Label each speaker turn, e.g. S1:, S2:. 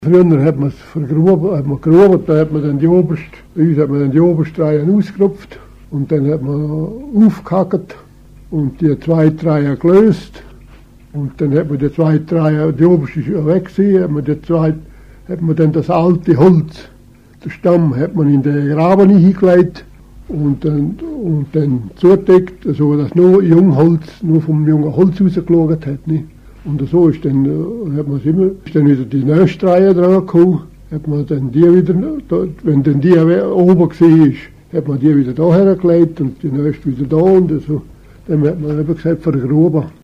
S1: Früher hat man es gegrubelt, da hat man dann bei uns hat man dann die obersten Reihen ausgerupft und dann hat man aufgehackt und die zweite Reihe gelöst und dann hat man die zweite Reihe, die oberste ist ja weg gewesen, hat man dann das alte Holz, den Stamm hat man in den Graben hingelegt und dann zugedeckt, so dass nur Jungholz, nur vom jungen Holz rausgeschaut hat. Nicht? Und so ist dann, ist dann wieder die nächste Reihe dran gekommen, hat man dann die wieder, wenn dann die oben war, hat man die wieder da hergelegt und die nächste wieder da und so. Dann hat man eben gesagt, vergruben.